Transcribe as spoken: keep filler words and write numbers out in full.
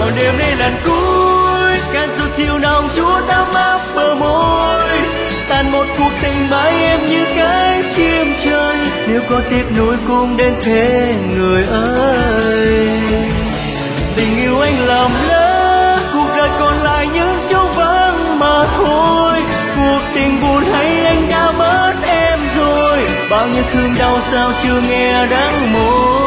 vào đêm nay lần cuối, cạn giọt rượu nồng chúa đắm áp bờ môi, tàn một cuộc tình mãi em như cái chim trời. Nếu có tiếc nuối cũng đến thế người ơi. Tình yêu anh lầm lỡ, cuộc đời còn lại những chỗ vắng mà thôi. Cuộc tình buồn hay anh đã mất em rồi, bao nhiêu thương đau sao chưa nghe đắng môi.